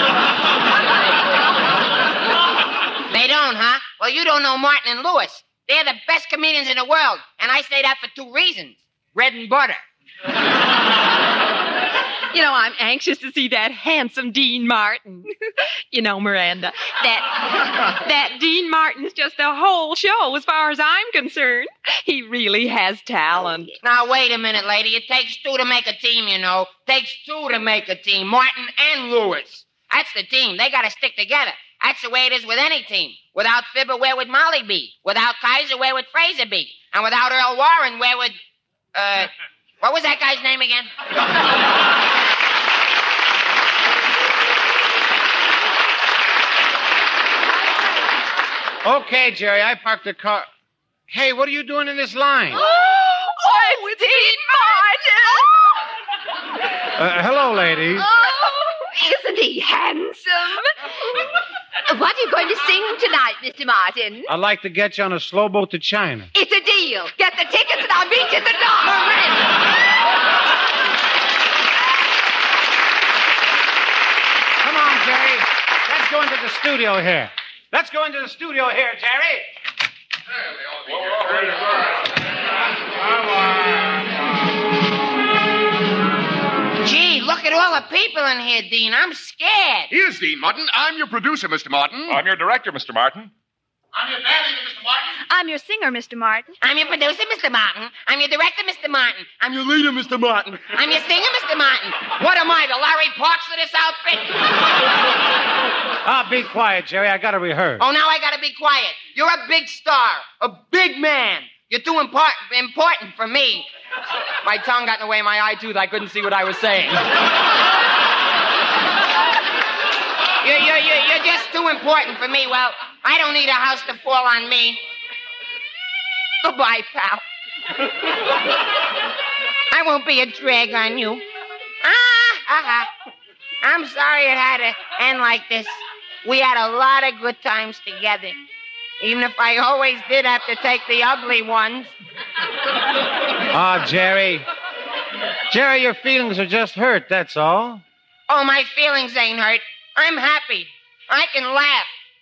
don't, huh? Well, you don't know Martin and Lewis. They're the best comedians in the world, and I say that for two reasons. Bread and butter. You know, I'm anxious to see that handsome Dean Martin. You know, Miranda, that that Dean Martin's just the whole show as far as I'm concerned. He really has talent. Now, wait a minute, lady. It takes two to make a team, you know. Takes two to make a team. Martin and Lewis. That's the team. They got to stick together. That's the way it is with any team. Without Fibber, where would Molly be? Without Kaiser, where would Fraser be? And without Earl Warren, where would... Uh... What was that guy's name again? Okay, Jerry, I parked the car. Hey, what are you doing in this line? Oh, it's Dean Martin! Uh, hello, ladies. Oh, isn't he handsome? What are you going to sing tonight, Mister Martin? I'd like to get you on a slow boat to China. It's a deal. Get the tickets and I'll meet you at the door. Come on, Jerry. Let's go into the studio here. Let's go into the studio here, Jerry. Gee, look at all the people in here, Dean. I'm scared. Here's Dean Martin. I'm your producer, Mister Martin. I'm your director, Mister Martin. I'm your manager, Mister Martin. I'm your singer, Mister Martin. I'm your producer, Mister Martin. I'm your director, Mister Martin. I'm your leader, Mister Martin. I'm your singer, Mister Martin. What am I, the Larry Parks of this outfit? Ah, be quiet, Jerry. I gotta rehearse. Oh, now I gotta be quiet. You're a big star, a big man. You're too import- important for me. My tongue got in the way of my eye tooth. I couldn't see what I was saying. you're, you're, you're, you're just too important for me. Well, I don't need a house to fall on me. Goodbye, pal. I won't be a drag on you. Ah, ha, ha. I'm sorry it had to end like this. We had a lot of good times together. Even if I always did have to take the ugly ones. Ah, Jerry. Jerry, your feelings are just hurt, that's all. Oh, my feelings ain't hurt. I'm happy. I can laugh.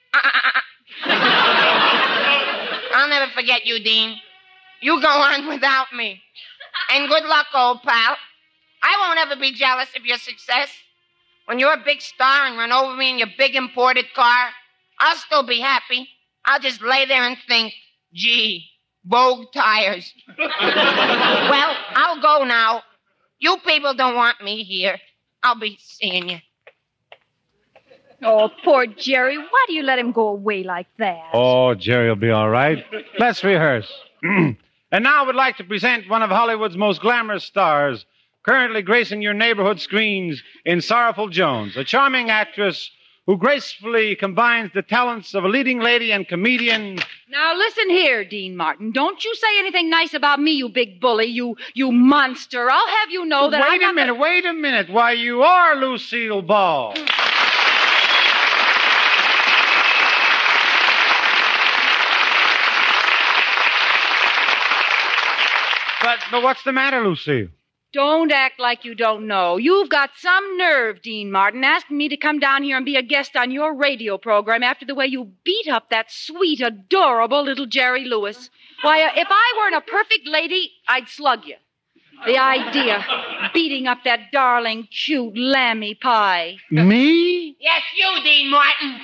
I'll never forget you, Dean. You go on without me. And good luck, old pal. I won't ever be jealous of your success. When you're a big star and run over me in your big imported car, I'll still be happy. I'll just lay there and think, gee, Vogue tires. Well, I'll go now. You people don't want me here. I'll be seeing you. Oh, poor Jerry. Why do you let him go away like that? Oh, Jerry will be all right. Let's rehearse. And now I would like to present one of Hollywood's most glamorous stars, currently gracing your neighborhood screens in Sorrowful Jones, a charming actress who gracefully combines the talents of a leading lady and comedian. Now, listen here, Dean Martin. Don't you say anything nice about me, you big bully, you you monster. I'll have you know that Wait I'm a minute, gonna... wait a minute. Why, you are Lucille Ball. But, but what's the matter, Lucille? Don't act like you don't know. You've got some nerve, Dean Martin, asking me to come down here and be a guest on your radio program after the way you beat up that sweet, adorable little Jerry Lewis. Why, uh, if I weren't a perfect lady, I'd slug you. The idea, beating up that darling, cute lammy pie. Me? Yes, you, Dean Martin.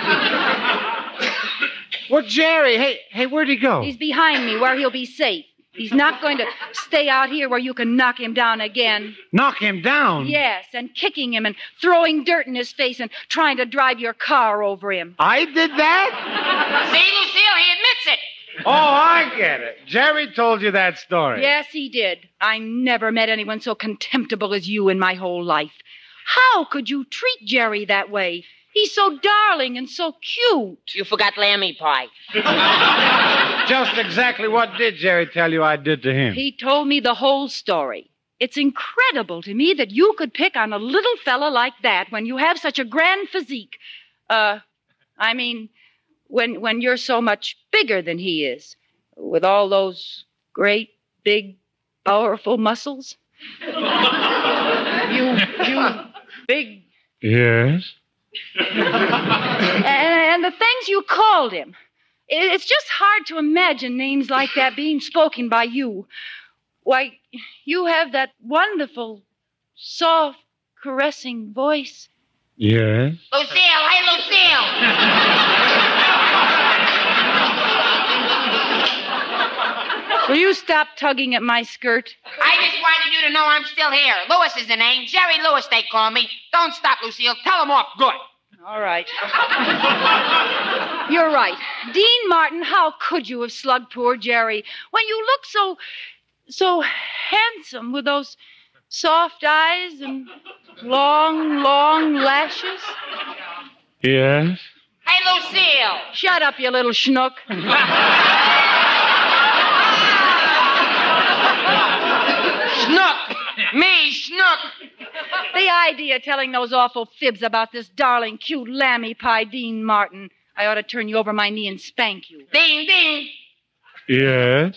Well, Jerry, hey, hey, where'd he go? He's behind me, where he'll be safe. He's not going to stay out here where you can knock him down again. Knock him down? Yes, and kicking him and throwing dirt in his face and trying to drive your car over him. I did that? See, Lucille, he admits it. Oh, I get it. Jerry told you that story. Yes, he did. I never met anyone so contemptible as you in my whole life. How could you treat Jerry that way? He's so darling and so cute. You forgot lammy pie. Just exactly what did Jerry tell you I did to him? He told me the whole story. It's incredible to me that you could pick on a little fella like that when you have such a grand physique. Uh, I mean, when when you're so much bigger than he is, with all those great, big, powerful muscles. you, you big... Yes? and, and the things you called him. It's just hard to imagine names like that being spoken by you. Why, you have that wonderful, soft, caressing voice. Yes? Lucille, hey, Lucille! Will you stop tugging at my skirt? I just wanted you to know I'm still here. Lewis is the name. Jerry Lewis, they call me. Don't stop, Lucille. Tell him off good. All right. You're right. Dean Martin, how could you have slugged poor Jerry when you look so, so handsome with those soft eyes and long, long lashes? Yes? Hey, Lucille. Shut up, you little schnook. Schnook! Me, schnook! The idea of telling those awful fibs about this darling, cute lammy pie, Dean Martin. I ought to turn you over my knee and spank you. Ding, ding! Yes?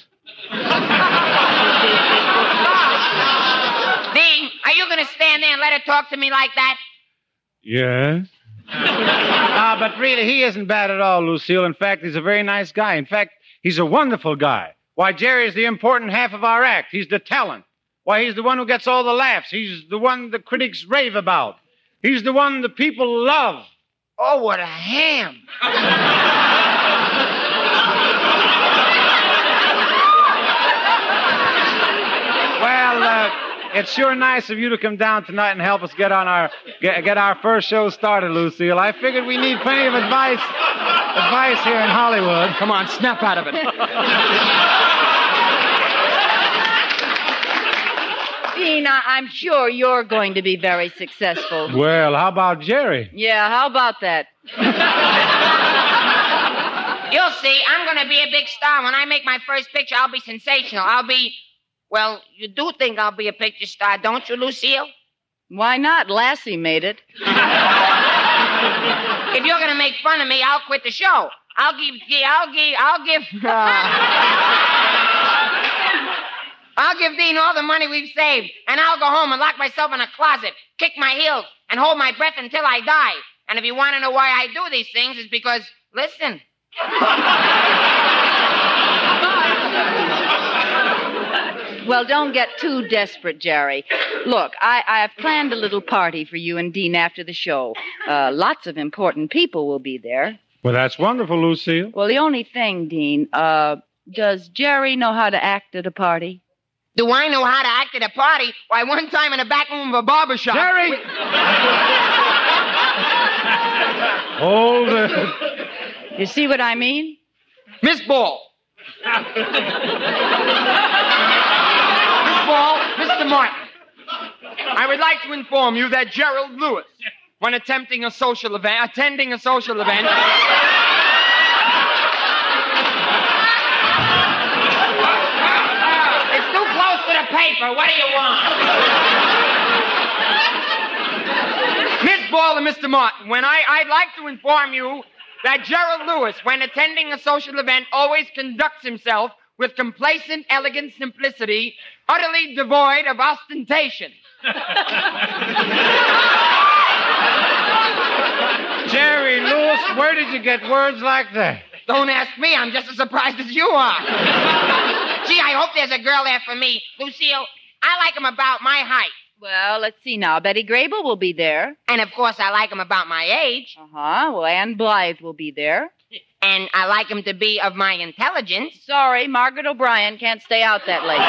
Dean, are you going to stand there and let her talk to me like that? Yes? Ah, but really, he isn't bad at all, Lucille. In fact, he's a very nice guy. In fact, he's a wonderful guy. Why, Jerry's the important half of our act. He's the talent. Why, he's the one who gets all the laughs. He's the one the critics rave about. He's the one the people love. Oh, what a ham. Well, uh, it's sure nice of you to come down tonight and help us get on our get, get our first show started, Lucille. I figured we need plenty of advice advice here in Hollywood. Come on, snap out of it. Dean, I- I'm sure you're going to be very successful. Well, how about Jerry? Yeah, how about that? You'll see, I'm going to be a big star. When I make my first picture, I'll be sensational. I'll be... Well, you do think I'll be a picture star, don't you, Lucille? Why not? Lassie made it. If you're going to make fun of me, I'll quit the show. I'll give... I'll give... I'll give... Uh, I'll give Dean all the money we've saved, and I'll go home and lock myself in a closet, kick my heels, and hold my breath until I die. And if you want to know why I do these things, it's because, listen. Well, don't get too desperate, Jerry. Look, I, I have planned a little party for you and Dean after the show. Uh, lots of important people will be there. Well, that's wonderful, Lucille. Well, the only thing, Dean, uh, does Jerry know how to act at a party? Do I know how to act at a party? Why, one time in the back room of a barber shop... Jerry! We... Hold it. You see what I mean? Miss Ball. Miss Ball, Mister Martin. I would like to inform you that Gerald Lewis, when attempting a social event, attending a social event... It's too close to the paper. What do you want? Miss Ball and Mister Martin, when I, I'd like to inform you that Gerald Lewis, when attending a social event, always conducts himself with complacent, elegant simplicity, utterly devoid of ostentation. Jerry Lewis, where did you get words like that? Don't ask me. I'm just as surprised as you are. Gee, I hope there's a girl there for me. Lucille, I like him about my height. Well, let's see now. Betty Grable will be there. And, of course, I like him about my age. Uh-huh. Well, Ann Blythe will be there. And I like him to be of my intelligence. Sorry, Margaret O'Brien can't stay out that late.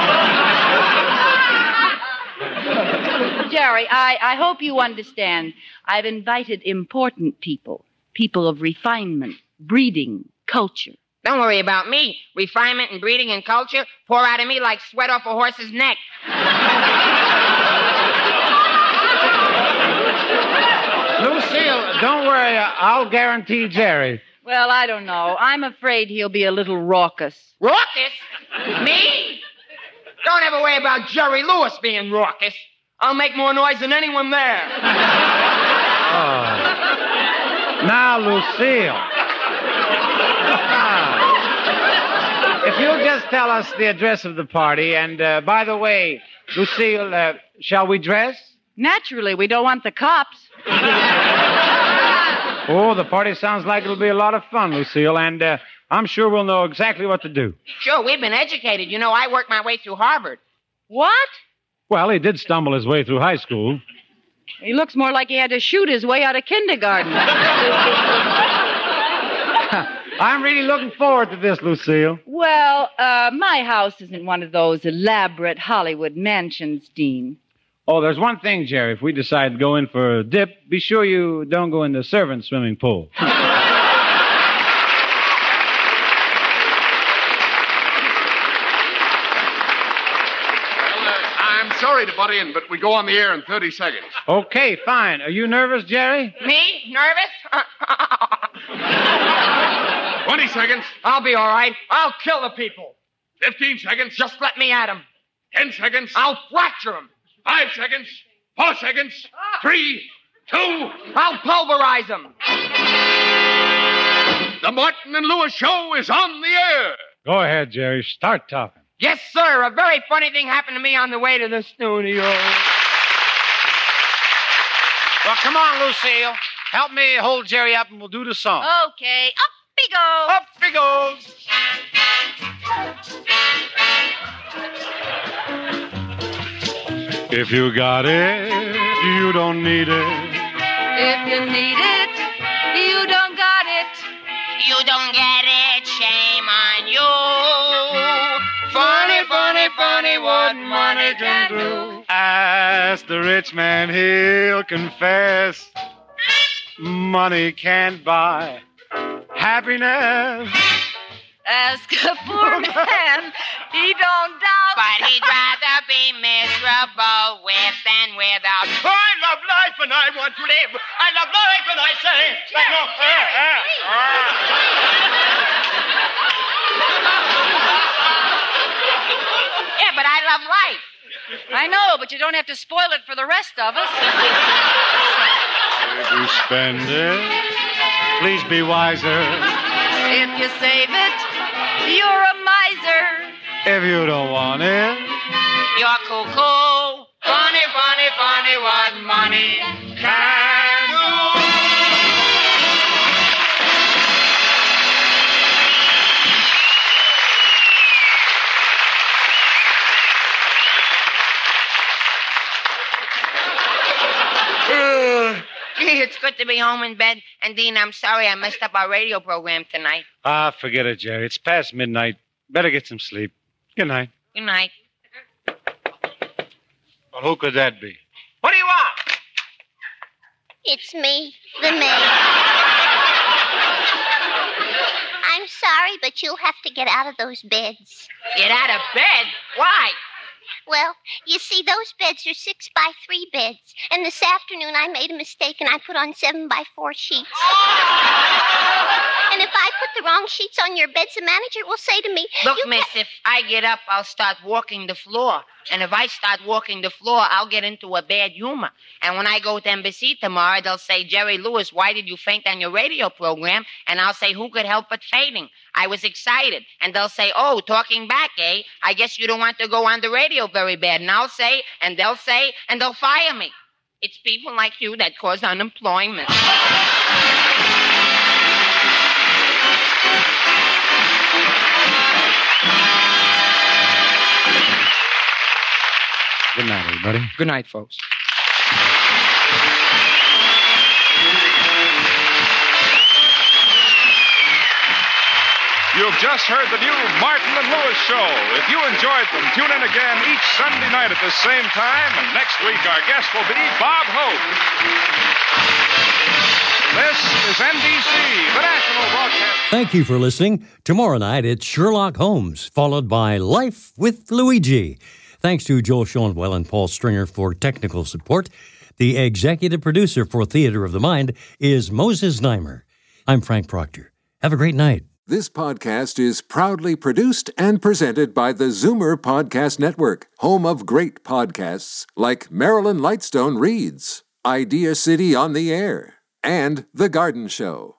Jerry, I, I hope you understand. I've invited important people. People of refinement, breeding, culture. Don't worry about me. Refinement and breeding and culture pour out of me like sweat off a horse's neck. Lucille, don't worry. I'll guarantee Jerry. Well, I don't know. I'm afraid he'll be a little raucous. Raucous? Me? Don't ever worry about Jerry Lewis being raucous. I'll make more noise than anyone there. Oh. Now, Lucille. If you'll just tell us the address of the party, and uh, by the way, Lucille, uh, shall we dress? Naturally, we don't want the cops. Oh, the party sounds like it'll be a lot of fun, Lucille, and uh, I'm sure we'll know exactly what to do. Sure, we've been educated. You know, I worked my way through Harvard. What? Well, he did stumble his way through high school. He looks more like he had to shoot his way out of kindergarten. I'm really looking forward to this, Lucille. Well, uh, my house isn't one of those elaborate Hollywood mansions, Dean. Oh, there's one thing, Jerry. If we decide to go in for a dip, be sure you don't go in the servants' swimming pool. I'm sorry to butt in, but we go on the air in thirty seconds. Okay, fine. Are you nervous, Jerry? Me? Nervous? twenty seconds. I'll be all right. I'll kill the people. fifteen seconds. Just let me at them. ten seconds. I'll fracture them. Five seconds. Four seconds. Three. Two. I'll pulverize them. The Martin and Lewis show is on the air. Go ahead, Jerry. Start talking. Yes, sir. A very funny thing happened to me on the way to the studio. Well, come on, Lucille. Help me hold Jerry up and we'll do the song. Okay. Up he goes. Up he goes. If you got it, you don't need it. If you need it, you don't got it. You don't get it, shame on you. Funny, funny, funny what money can do. Ask the rich man, he'll confess. Money can't buy happiness. Ask a poor man, he don't doubt. But he'd rather be miserable with than without. I love life and I want to live. I love life and I say, like no, eh, eh, Yeah, but I love life. I know, but you don't have to spoil it for the rest of us. If you spend it, please be wiser. If you save it, you're a miser. If you don't want it, you're cuckoo. Funny, funny, funny what money can do. Gee, it's good to be home in bed. And, Dean, I'm sorry I messed up our radio program tonight. Ah, forget it, Jerry. It's past midnight. Better get some sleep. Good night. Good night. Well, who could that be? What do you want? It's me, the maid. I'm sorry, but you'll have to get out of those beds. Get out of bed? Why? Well, you see, those beds are six by three beds. And this afternoon I made a mistake and I put on seven by four sheets. And if I put the wrong sheets on your beds, the manager will say to me, Look, you miss, ca- if I get up, I'll start walking the floor. And if I start walking the floor, I'll get into a bad humor. And when I go to Embassy tomorrow, they'll say, Jerry Lewis, why did you faint on your radio program? And I'll say, who could help but fainting? I was excited. And they'll say, oh, talking back, eh? I guess you don't want to go on the radio very bad. And I'll say, and they'll say, and they'll fire me. It's people like you that cause unemployment. Good night, everybody. Good night, folks. You've just heard the new Martin and Lewis show. If you enjoyed them, tune in again each Sunday night at the same time, and next week our guest will be Bob Hope. This is N B C, the national broadcast. Thank you for listening. Tomorrow night, it's Sherlock Holmes, followed by Life with Luigi. Thanks to Joel Schoenwell and Paul Stringer for technical support. The executive producer for Theater of the Mind is Moses Neimer. I'm Frank Proctor. Have a great night. This podcast is proudly produced and presented by the Zoomer Podcast Network, home of great podcasts like Marilyn Lightstone Reads, Idea City on the Air, and The Garden Show.